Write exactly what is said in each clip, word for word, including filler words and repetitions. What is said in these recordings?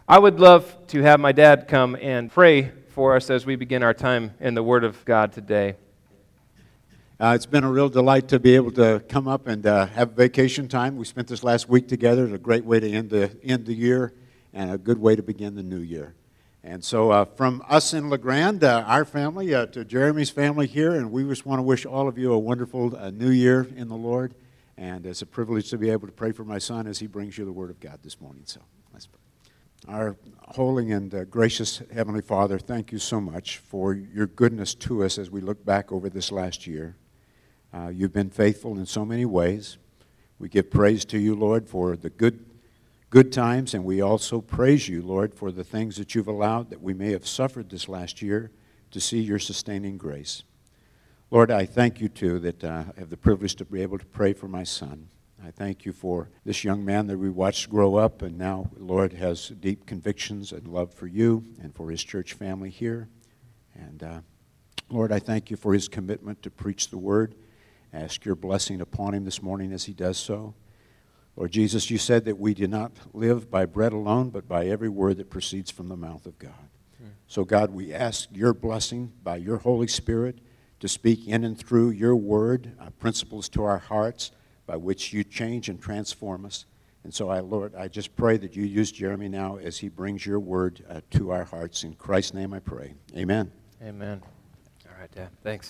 I would love to have my dad come and pray for us as we begin our time in the Word of God today. Uh, it's been a real delight to be able to come up and uh, have vacation time. We spent this last week together. It's a great way to end the end the year and a good way to begin the new year. And so uh, from us in La Grande, uh, our family, uh, to Jeremy's family here, and we just want to wish all of you a wonderful uh, new year in the Lord. And it's a privilege to be able to pray for my son as he brings you the Word of God this morning. So let's pray. Our holy and uh, gracious Heavenly Father, thank you so much for your goodness to us as we look back over this last year. Uh, you've been faithful in so many ways. We give praise to you, Lord, for the good good times, and we also praise you, Lord, for the things that you've allowed that we may have suffered this last year to see your sustaining grace. Lord, I thank you, too, that uh, I have the privilege to be able to pray for my son. I thank you for this young man that we watched grow up and now, Lord, has deep convictions and love for you and for his church family here. And, uh, Lord, I thank you for his commitment to preach the word. I ask your blessing upon him this morning as he does so. Lord Jesus, you said that we do not live by bread alone, but by every word that proceeds from the mouth of God. Hmm. So, God, we ask your blessing by your Holy Spirit to speak in and through your word, uh, principles to our hearts, by which you change and transform us. And so, I, Lord, I just pray that you use Jeremy now as he brings your word uh, to our hearts. In Christ's name I pray. Amen. Amen. All right, Dad. Thanks.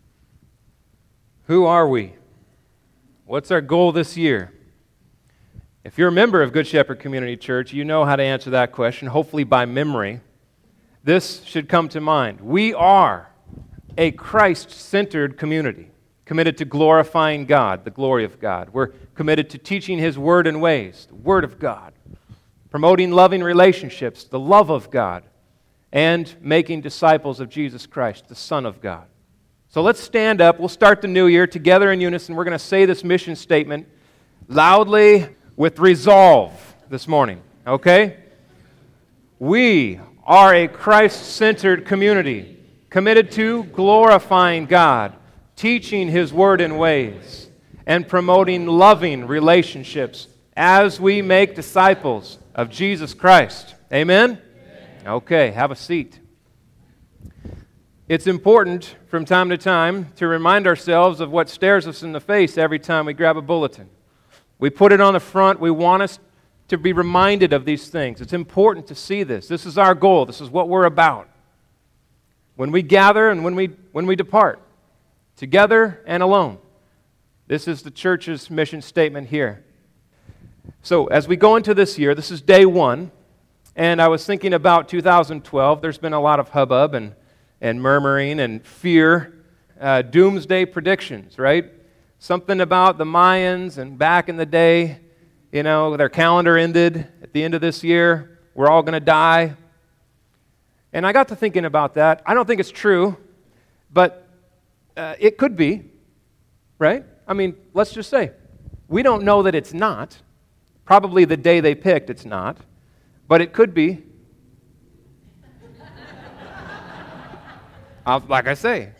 Who are we? What's our goal this year? If you're a member of Good Shepherd Community Church, you know how to answer that question, hopefully by memory. This should come to mind. We are a Christ-centered community, committed to glorifying God, the glory of God. We're committed to teaching His Word and ways, the Word of God, promoting loving relationships, the love of God, and making disciples of Jesus Christ, the Son of God. So let's stand up. We'll start the new year together in unison. We're going to say this mission statement loudly with resolve this morning, okay? We are a Christ-centered community, committed to glorifying God, teaching His Word and ways, and promoting loving relationships as we make disciples of Jesus Christ. Amen? Amen. Okay, have a seat. It's important from time to time to remind ourselves of what stares us in the face every time we grab a bulletin. We put it on the front. We want us to be reminded of these things. It's important to see this. This is our goal. This is what we're about. When we gather and when we when we depart, together and alone. This is the church's mission statement here. So as we go into this year, this is day one, and I was thinking about two thousand twelve. There's been a lot of hubbub and, and murmuring and fear, uh, doomsday predictions, right? Something about the Mayans and back in the day, you know, their calendar ended at the end of this year. We're all going to die. And I got to thinking about that. I don't think it's true, but uh, it could be, right? I mean, let's just say, we don't know that it's not. Probably the day they picked, it's not. But it could be. I'll, like I say.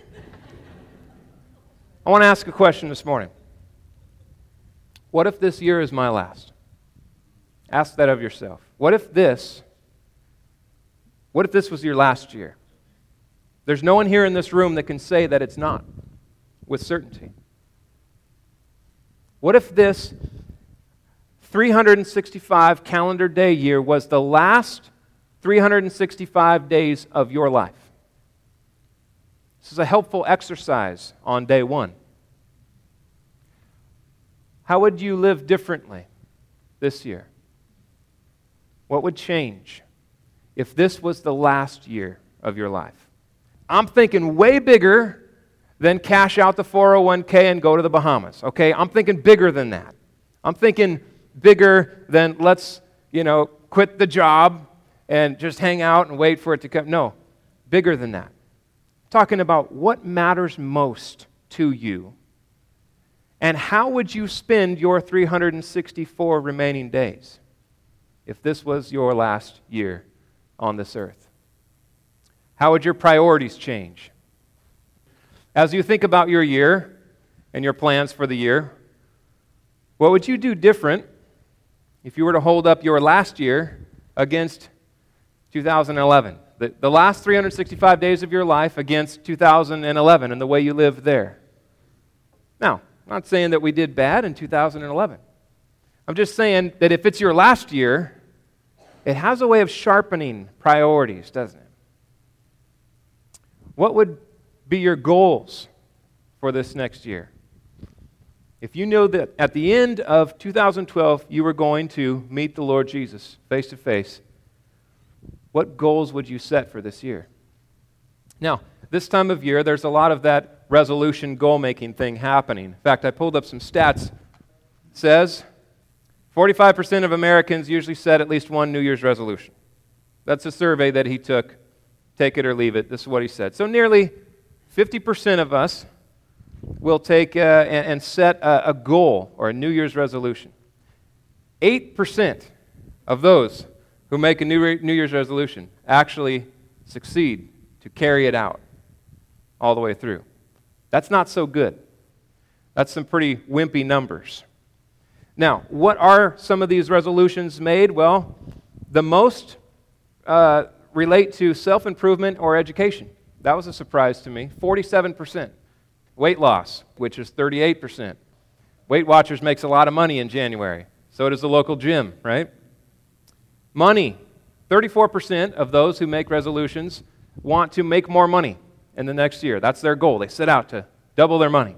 I want to ask a question this morning. What if this year is my last? Ask that of yourself. What if this, what if this was your last year? There's no one here in this room that can say that it's not with certainty. What if this three hundred sixty-five calendar day year was the last three hundred sixty-five days of your life? This is a helpful exercise on day one. How would you live differently this year? What would change if this was the last year of your life? I'm thinking way bigger than cash out the four oh one k and go to the Bahamas, okay? I'm thinking bigger than that. I'm thinking bigger than let's, you know, quit the job and just hang out and wait for it to come. No, bigger than that. Talking about what matters most to you and how would you spend your three hundred sixty-four remaining days if this was your last year on this earth? How would your priorities change? As you think about your year and your plans for the year, what would you do different if you were to hold up your last year against two thousand eleven. The, the last three hundred sixty-five days of your life against two thousand eleven and the way you lived there. Now, I'm not saying that we did bad in two thousand eleven. I'm just saying that if it's your last year, it has a way of sharpening priorities, doesn't it? What would be your goals for this next year? If you know that at the end of two thousand twelve you were going to meet the Lord Jesus face to face, what goals would you set for this year? Now, this time of year, there's a lot of that resolution goal-making thing happening. In fact, I pulled up some stats. It says forty-five percent of Americans usually set at least one New Year's resolution. That's a survey that he took. Take it or leave it. This is what he said. So nearly fifty percent of us will take uh, and, and set a, a goal or a New Year's resolution. eight percent of those who make a New, Re- New Year's resolution actually succeed to carry it out all the way through. That's not so good. That's some pretty wimpy numbers. Now, what are some of these resolutions made? Well, the most uh, relate to self-improvement or education. That was a surprise to me. forty-seven percent. Weight loss, which is thirty-eight percent. Weight Watchers makes a lot of money in January. So does the local gym, right? Money. thirty-four percent of those who make resolutions want to make more money in the next year. That's their goal. They set out to double their money.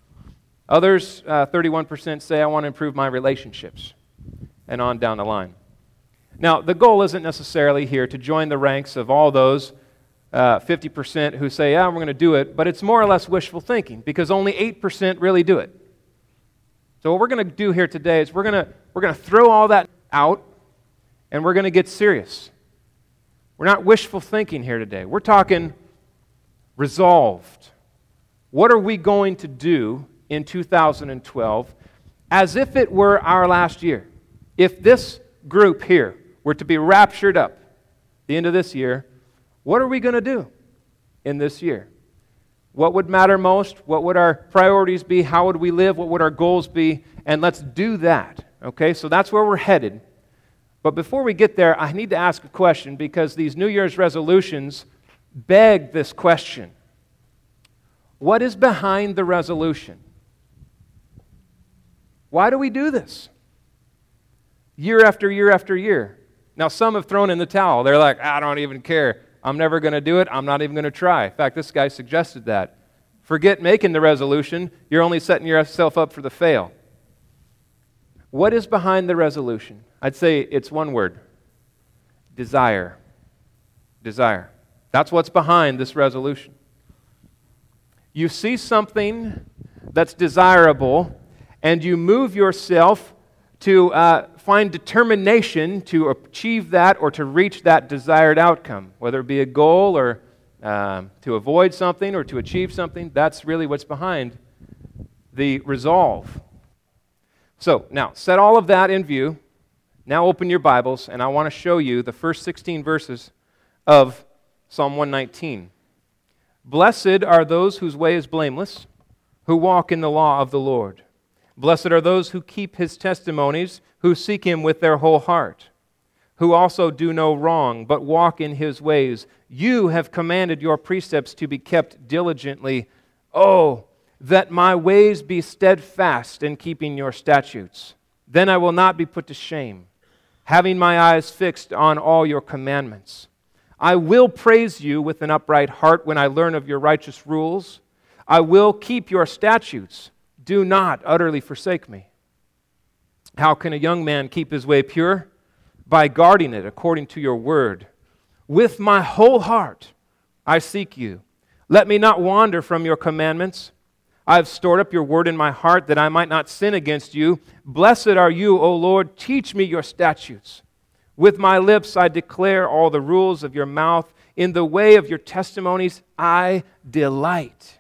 Others, uh, thirty-one percent, say, I want to improve my relationships, and on down the line. Now, the goal isn't necessarily here to join the ranks of all those uh, fifty percent who say, yeah, we're going to do it, but it's more or less wishful thinking because only eight percent really do it. So what we're going to do here today is we're going to we're going to throw all that out, and we're going to get serious. We're not wishful thinking here today. We're talking resolved. What are we going to do in two thousand twelve as if it were our last year? If this group here were to be raptured up at the end of this year, what are we going to do in this year? What would matter most? What would our priorities be? How would we live? What would our goals be? And let's do that. Okay, so that's where we're headed. But before we get there, I need to ask a question because these New Year's resolutions beg this question. What is behind the resolution? Why do we do this? Year after year after year. Now, some have thrown in the towel. They're like, I don't even care. I'm never going to do it. I'm not even going to try. In fact, this guy suggested that. Forget making the resolution. You're only setting yourself up for the fail. What is behind the resolution? I'd say it's one word. Desire. Desire. That's what's behind this resolution. You see something that's desirable, and you move yourself to uh, find determination to achieve that or to reach that desired outcome, whether it be a goal or um, to avoid something or to achieve something. That's really what's behind the resolve. So, now, set all of that in view. Now open your Bibles, and I want to show you the first sixteen verses of Psalm one nineteen. Blessed are those whose way is blameless, who walk in the law of the Lord. Blessed are those who keep his testimonies, who seek him with their whole heart, who also do no wrong, but walk in his ways. You have commanded your precepts to be kept diligently. Oh, that my ways be steadfast in keeping your statutes. Then I will not be put to shame, having my eyes fixed on all your commandments. I will praise you with an upright heart when I learn of your righteous rules. I will keep your statutes. Do not utterly forsake me. How can a young man keep his way pure? By guarding it according to your word. With my whole heart I seek you. Let me not wander from your commandments. I have stored up your word in my heart that I might not sin against you. Blessed are you, O Lord. Teach me your statutes. With my lips I declare all the rules of your mouth. In the way of your testimonies I delight,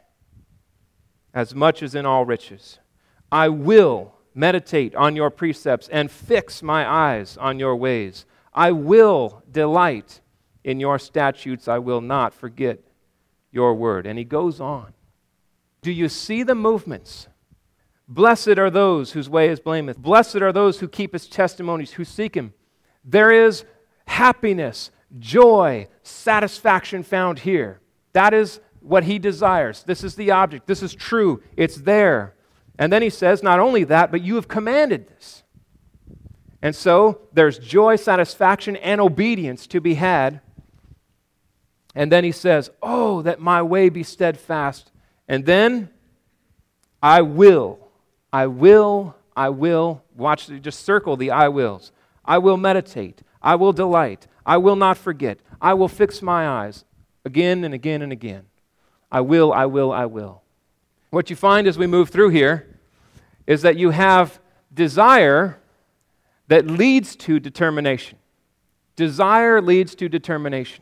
as much as in all riches. I will meditate on your precepts and fix my eyes on your ways. I will delight in your statutes. I will not forget your word. And he goes on. Do you see the movements? Blessed are those whose way is blameless. Blessed are those who keep his testimonies, who seek him. There is happiness, joy, satisfaction found here. That is what he desires. This is the object. This is true. It's there. And then he says, not only that, but you have commanded this. And so there's joy, satisfaction, and obedience to be had. And then he says, oh, that my way be steadfast. And then, I will, I will, I will. Watch, just circle the I wills. I will meditate. I will delight. I will not forget. I will fix my eyes again and again and again. I will, I will, I will. What you find as we move through here is that you have desire that leads to determination. Desire leads to determination.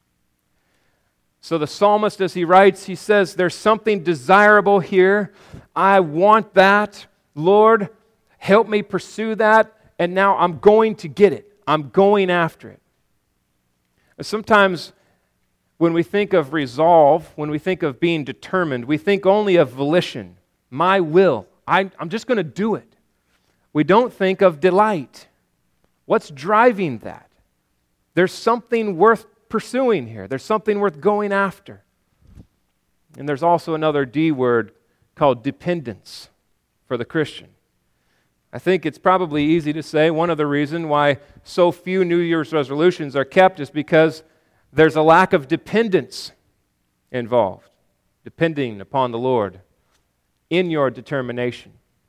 So the psalmist, as he writes, he says, there's something desirable here. I want that. Lord, help me pursue that. And now I'm going to get it. I'm going after it. Sometimes when we think of resolve, when we think of being determined, we think only of volition, my will. I, I'm just going to do it. We don't think of delight. What's driving that? There's something worth pursuing here. There's something worth going after. And there's also another D word called dependence for the Christian. I think it's probably easy to say one of the reasons why so few New Year's resolutions are kept is because there's a lack of dependence involved, depending upon the Lord in your determination.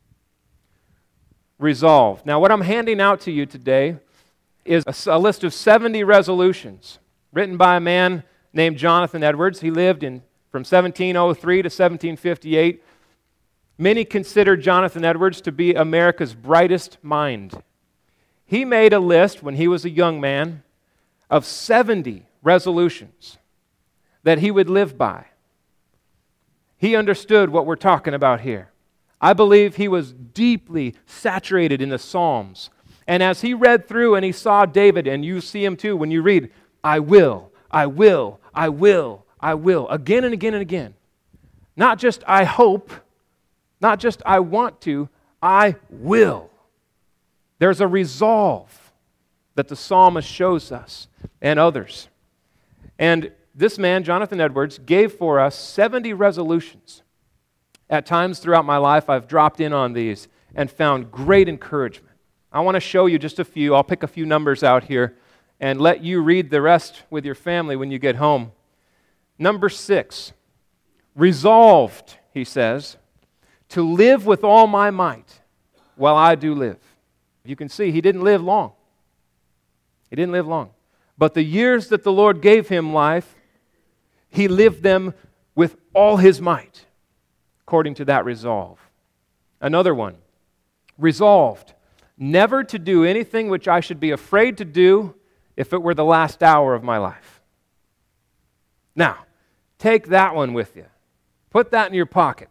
Resolve. Now, what I'm handing out to you today is a, a list of seventy resolutions written by a man named Jonathan Edwards. He lived in from seventeen oh three to seventeen fifty-eight. Many consider Jonathan Edwards to be America's brightest mind. He made a list when he was a young man of seventy resolutions that he would live by. He understood what we're talking about here. I believe he was deeply saturated in the Psalms. And as he read through and he saw David, and you see him too when you read, I will, I will, I will, I will, again and again and again. Not just I hope, not just I want to, I will. There's a resolve that the psalmist shows us and others. And this man, Jonathan Edwards, gave for us seventy resolutions. At times throughout my life, I've dropped in on these and found great encouragement. I want to show you just a few. I'll pick a few numbers out here and let you read the rest with your family when you get home. Number six, resolved, he says, to live with all my might while I do live. You can see he didn't live long. He didn't live long. But the years that the Lord gave him life, he lived them with all his might, according to that resolve. Another one, resolved never to do anything which I should be afraid to do if it were the last hour of my life. Now, take that one with you. Put that in your pocket.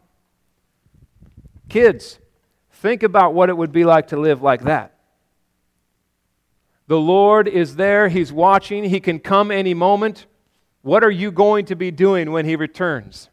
Kids, think about what it would be like to live like that. The Lord is there. He's watching. He can come any moment. What are you going to be doing when He returns?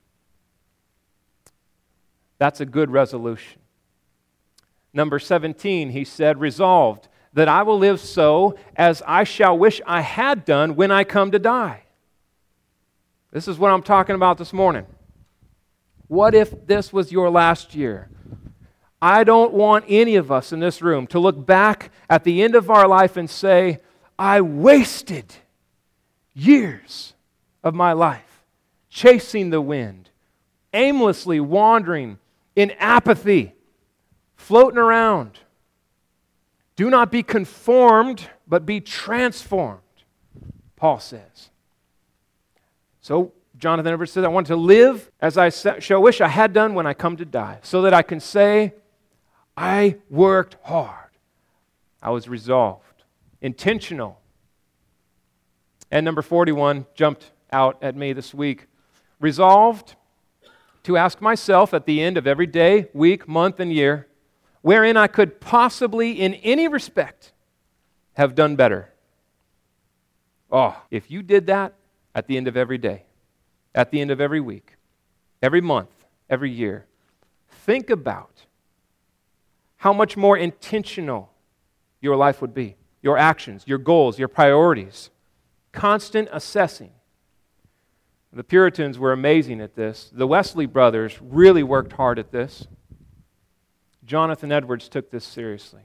That's a good resolution. Number seventeen, he said, resolved that I will live so as I shall wish I had done when I come to die. This is what I'm talking about this morning. What if this was your last year? I don't want any of us in this room to look back at the end of our life and say, I wasted years of my life chasing the wind, aimlessly wandering in apathy, floating around. Do not be conformed, but be transformed, Paul says. So, Jonathan Edwards said, I want to live as I shall wish I had done when I come to die, so that I can say, I worked hard. I was resolved, intentional. And number forty-one jumped out at me this week. Resolved to ask myself at the end of every day, week, month, and year, wherein I could possibly, in any respect, have done better. Oh, if you did that at the end of every day, at the end of every week, every month, every year, think about how much more intentional your life would be, your actions, your goals, your priorities. constant assessing. The Puritans were amazing at this. The Wesley brothers really worked hard at this. Jonathan Edwards took this seriously.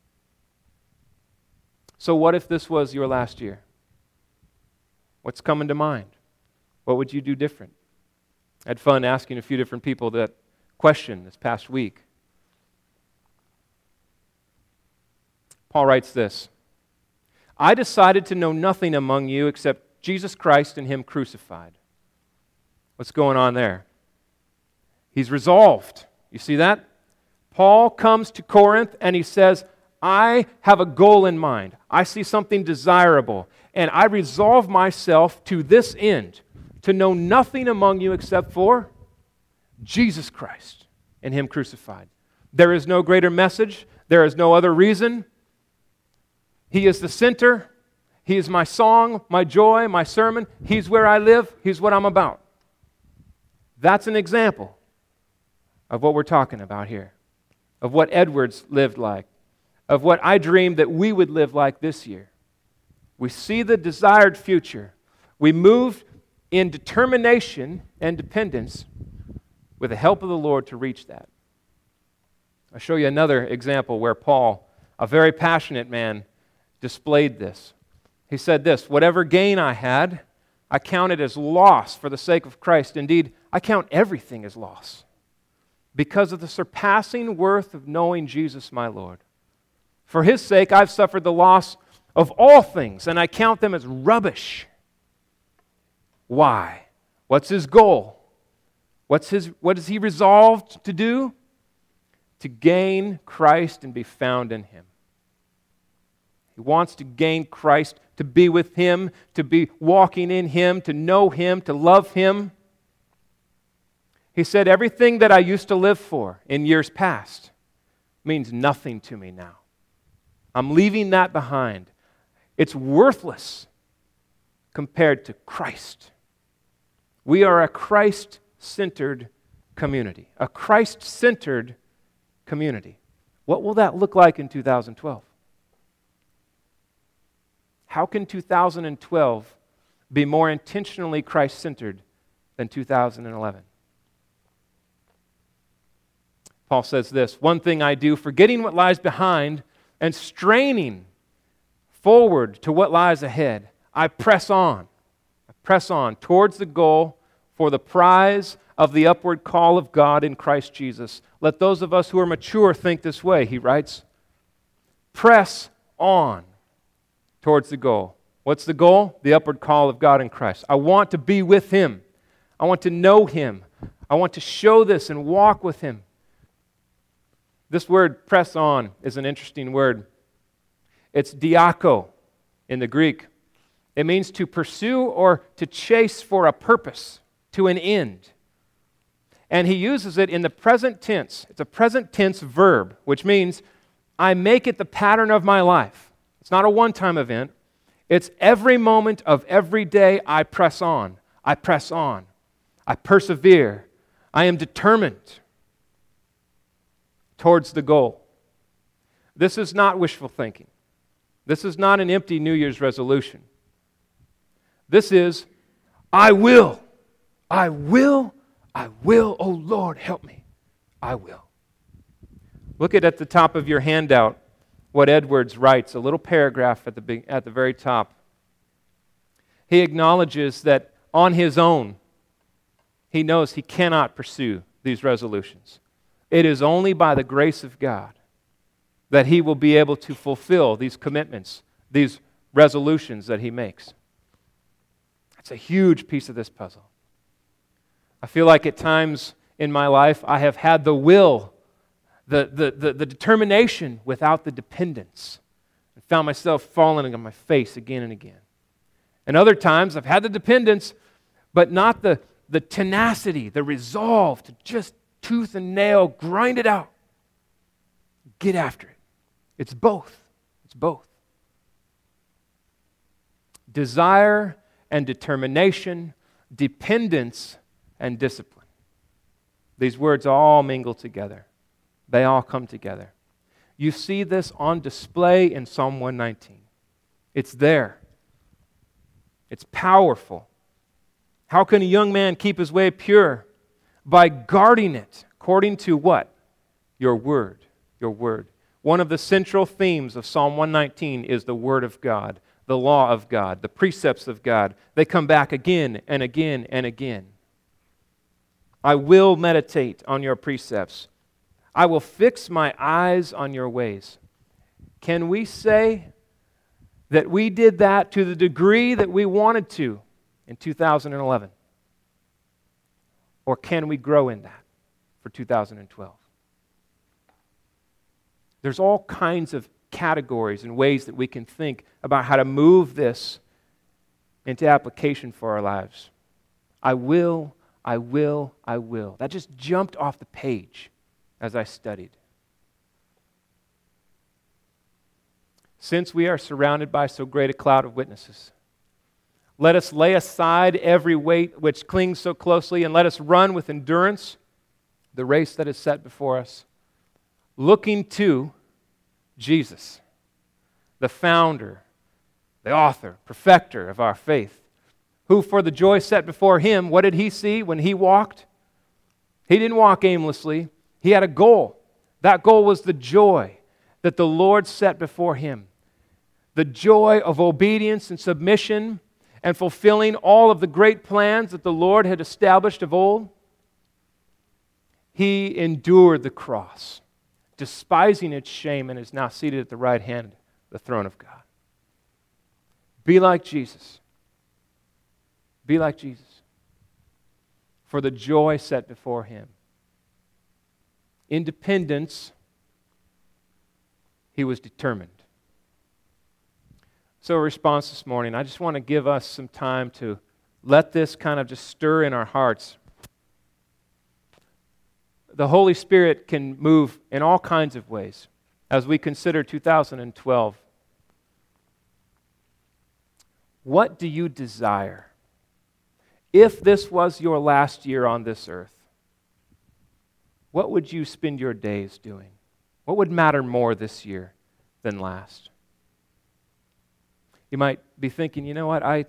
So what if this was your last year? What's coming to mind? What would you do different? I had fun asking a few different people that question this past week. Paul writes this: I decided to know nothing among you except Jesus Christ and Him crucified. What's going on there? He's resolved. You see that? Paul comes to Corinth and he says, I have a goal in mind. I see something desirable. And I resolve myself to this end, to know nothing among you except for Jesus Christ and Him crucified. There is no greater message. There is no other reason. He is the center. He is my song, my joy, my sermon. He's where I live. He's what I'm about. That's an example of what we're talking about here, of what Edwards lived like, of what I dreamed that we would live like this year. We see the desired future. We move in determination and dependence with the help of the Lord to reach that. I'll show you another example where Paul, a very passionate man, displayed this. He said this: whatever gain I had, I counted as loss for the sake of Christ. Indeed, I count everything as loss because of the surpassing worth of knowing Jesus my Lord. For His sake, I've suffered the loss of all things, and I count them as rubbish. Why? What's his goal? What's his, what is he resolved to do? To gain Christ and be found in Him. He wants to gain Christ, to be with Him, to be walking in Him, to know Him, to love Him. He said, everything that I used to live for in years past means nothing to me now. I'm leaving that behind. It's worthless compared to Christ. We are a Christ-centered community, a Christ-centered community. What will that look like in two thousand twelve? How can two thousand twelve be more intentionally Christ-centered than two thousand eleven? Paul says this: one thing I do, forgetting what lies behind and straining forward to what lies ahead, I press on. I press on towards the goal for the prize of the upward call of God in Christ Jesus. Let those of us who are mature think this way, he writes. Press on towards the goal. What's the goal? The upward call of God in Christ. I want to be with Him. I want to know Him. I want to show this and walk with Him. This word, press on, is an interesting word. It's diako in the Greek. It means to pursue or to chase for a purpose, to an end. And he uses it in the present tense. It's a present tense verb, which means I make it the pattern of my life. It's not a one-time event. It's every moment of every day I press on. I press on. I persevere. I am determined towards the goal. This is not wishful thinking. This is not an empty New Year's resolution. This is, I will, I will, I will, oh Lord, help me. I will. Look at at the top of your handout what Edwards writes, a little paragraph at the, big, at the very top. He acknowledges that on his own, he knows he cannot pursue these resolutions. It is only by the grace of God that he will be able to fulfill these commitments, these resolutions that he makes. It's a huge piece of this puzzle. I feel like at times in my life I have had the will, the, the, the, the determination without the dependence, and found myself falling on my face again and again. And other times I've had the dependence, but not the, the tenacity, the resolve to just tooth and nail, grind it out, get after it. It's both. It's both. Desire and determination, dependence and discipline. These words all mingle together. They all come together. You see this on display in Psalm one nineteen. It's there. It's powerful. How can a young man keep his way pure? By guarding it, according to what? Your word. Your word. One of the central themes of Psalm one nineteen is the Word of God, the law of God, the precepts of God. They come back again and again and again. I will meditate on your precepts. I will fix my eyes on your ways. Can we say that we did that to the degree that we wanted to in two thousand eleven? Or can we grow in that for two thousand twelve? There's all kinds of categories and ways that we can think about how to move this into application for our lives. I will, I will, I will. That just jumped off the page as I studied. Since we are surrounded by so great a cloud of witnesses, let us lay aside every weight which clings so closely, and let us run with endurance the race that is set before us, looking to Jesus, the founder, the author, perfecter of our faith, who for the joy set before him, what did he see when he walked? He didn't walk aimlessly. He had a goal. That goal was the joy that the Lord set before him. The joy of obedience and submission and fulfilling all of the great plans that the Lord had established of old. He endured the cross, despising its shame, and is now seated at the right hand of the throne of God. Be like Jesus. Be like Jesus. For the joy set before him. Independence, he was determined. So a response this morning, I just want to give us some time to let this kind of just stir in our hearts. The Holy Spirit can move in all kinds of ways as we consider two thousand twelve. What do you desire? If this was your last year on this earth, what would you spend your days doing? What would matter more this year than last? You might be thinking, you know what, I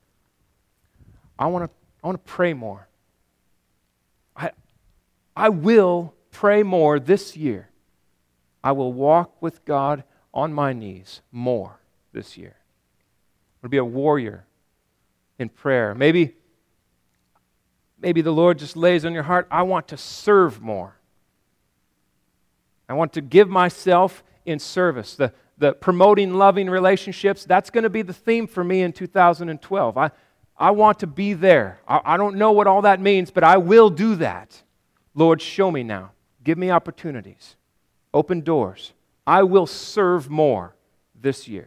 I want to I want to pray more. I I will pray more this year. I will walk with God on my knees more this year. I want to be a warrior in prayer. Maybe maybe the Lord just lays on your heart, I want to serve more. I want to give myself in service. The The promoting loving relationships, that's going to be the theme for me in two thousand twelve. I, I want to be there. I, I don't know what all that means, but I will do that. Lord, show me now. Give me opportunities. Open doors. I will serve more this year.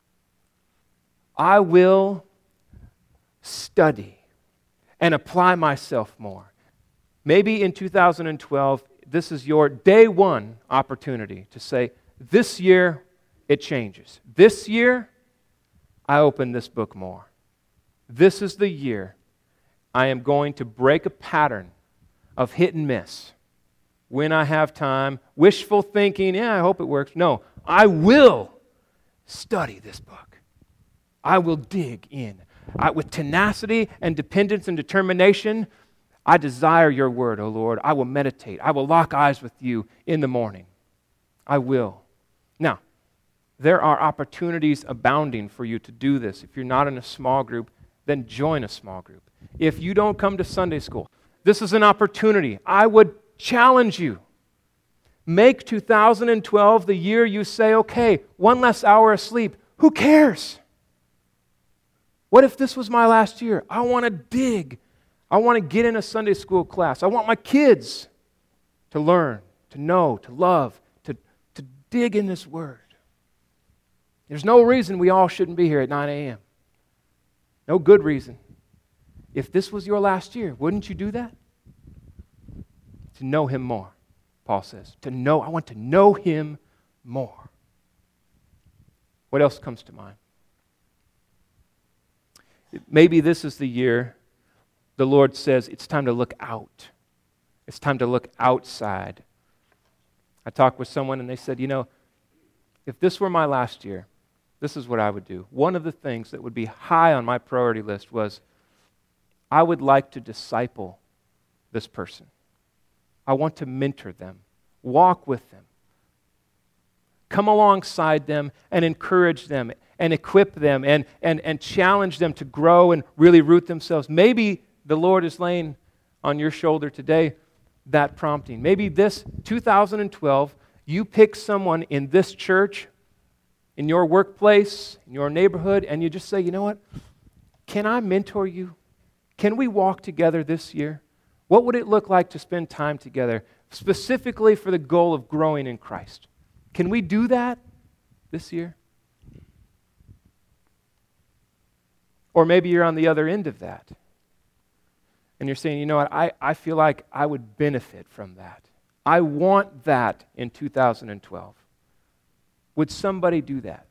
I will study and apply myself more. Maybe in two thousand twelve, this is your day one opportunity to say, this year, it changes. This year, I open this book more. This is the year I am going to break a pattern of hit and miss. When I have time, wishful thinking, yeah, I hope it works. No, I will study this book. I will dig in. I, with tenacity and dependence and determination, I desire your word, O Lord. I will meditate. I will lock eyes with you in the morning. I will. Now, there are opportunities abounding for you to do this. If you're not in a small group, then join a small group. If you don't come to Sunday school, this is an opportunity. I would challenge you. Make two thousand twelve the year you say, okay, one less hour of sleep. Who cares? What if this was my last year? I want to dig. I want to get in a Sunday school class. I want my kids to learn, to know, to love, to, to dig in this word. There's no reason we all shouldn't be here at nine a.m. No good reason. If this was your last year, wouldn't you do that? To know him more, Paul says. To know, I want to know him more. What else comes to mind? Maybe this is the year the Lord says it's time to look out. It's time to look outside. I talked with someone and they said, you know, if this were my last year, this is what I would do. One of the things that would be high on my priority list was I would like to disciple this person. I want to mentor them, walk with them, come alongside them and encourage them and equip them and, and, and challenge them to grow and really root themselves. Maybe the Lord is laying on your shoulder today that prompting. Maybe this two thousand twelve, you pick someone in this church, in your workplace, in your neighborhood, and you just say, you know what? Can I mentor you? Can we walk together this year? What would it look like to spend time together, specifically for the goal of growing in Christ? Can we do that this year? Or maybe you're on the other end of that. And you're saying, you know what, I, I feel like I would benefit from that. I want that in two thousand twelve. Would somebody do that?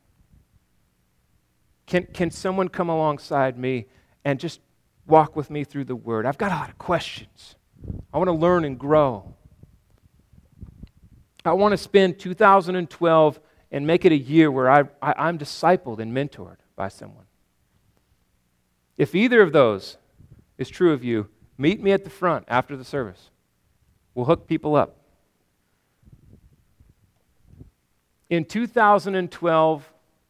Can, can someone come alongside me and just walk with me through the Word? I've got a lot of questions. I want to learn and grow. I want to spend two thousand twelve and make it a year where I, I, I'm discipled and mentored by someone. If either of those is true of you, meet me at the front after the service. We'll hook people up. In two thousand twelve,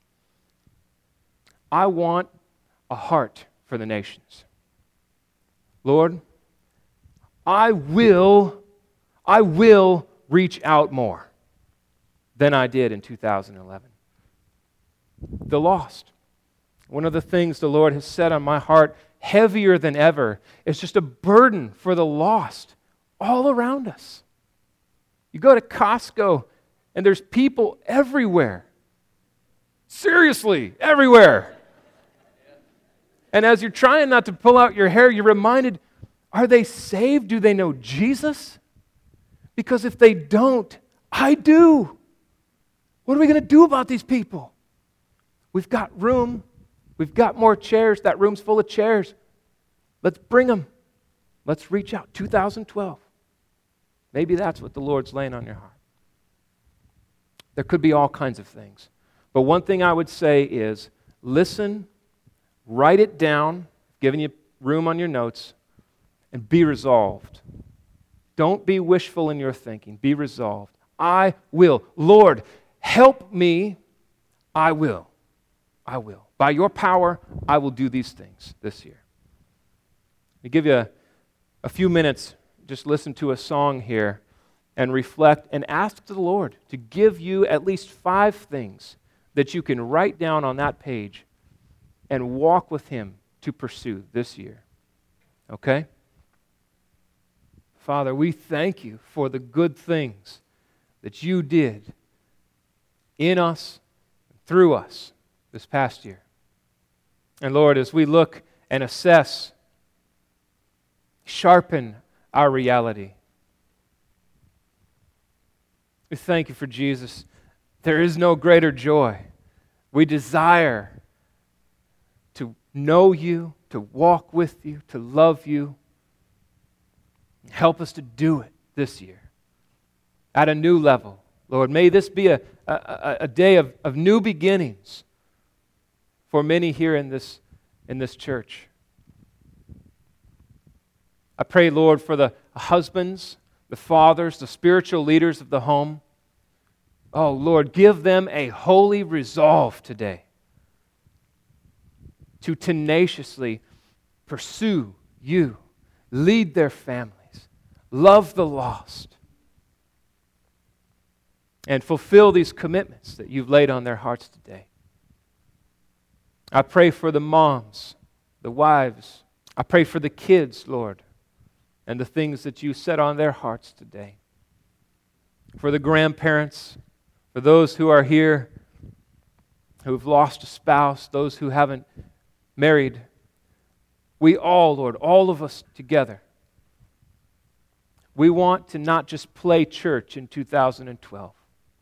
I want a heart for the nations. Lord, I will, I will reach out more than I did in two thousand eleven. The lost. One of the things the Lord has set on my heart, heavier than ever, is just a burden for the lost all around us. You go to Costco, and there's people everywhere. Seriously, everywhere. And as you're trying not to pull out your hair, you're reminded, are they saved? Do they know Jesus? Because if they don't, I do. What are we going to do about these people? We've got room. We've got more chairs. That room's full of chairs. Let's bring them. Let's reach out. two thousand twelve. Maybe that's what the Lord's laying on your heart. There could be all kinds of things. But one thing I would say is listen, write it down, giving you room on your notes, and be resolved. Don't be wishful in your thinking. Be resolved. I will. Lord, help me. I will. I will. By your power, I will do these things this year. I'll give you a, a few minutes. Just listen to a song here and reflect and ask the Lord to give you at least five things that you can write down on that page and walk with Him to pursue this year. Okay? Father, we thank you for the good things that you did in us, through us this past year. And Lord, as we look and assess, sharpen our reality. We thank you for Jesus. There is no greater joy. We desire to know you, to walk with you, to love you. Help us to do it this year at a new level. Lord, may this be a, a, a day of, of new beginnings for many here in this, in this church. I pray, Lord, for the husbands, the fathers, the spiritual leaders of the home. Oh, Lord, give them a holy resolve today to tenaciously pursue you, lead their families, love the lost, and fulfill these commitments that you've laid on their hearts today. I pray for the moms, the wives. I pray for the kids, Lord, and the things that you set on their hearts today. For the grandparents, for those who are here who have lost a spouse, those who haven't married, we all, Lord, all of us together, we want to not just play church in two thousand twelve.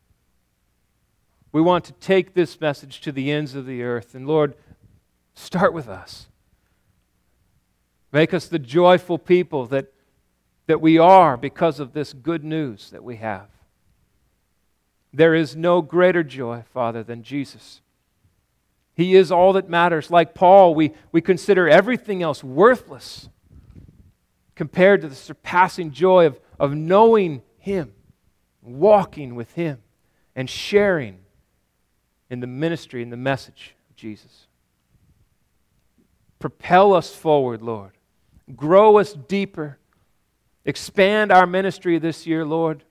We want to take this message to the ends of the earth. And Lord, start with us. Make us the joyful people that, that we are because of this good news that we have. There is no greater joy, Father, than Jesus He is all that matters. Like Paul, we, we consider everything else worthless compared to the surpassing joy of, of knowing Him, walking with Him, and sharing in the ministry and the message of Jesus. Propel us forward, Lord. Grow us deeper. Expand our ministry this year, Lord.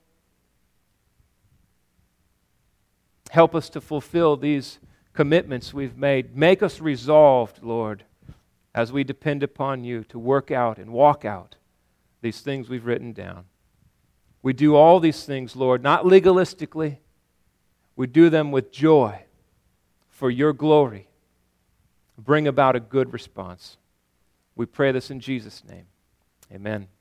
Help us to fulfill these commitments we've made. Make us resolved, Lord, as we depend upon You to work out and walk out these things we've written down. We do all these things, Lord, not legalistically. We do them with joy for Your glory. Bring about a good response. We pray this in Jesus' name. Amen.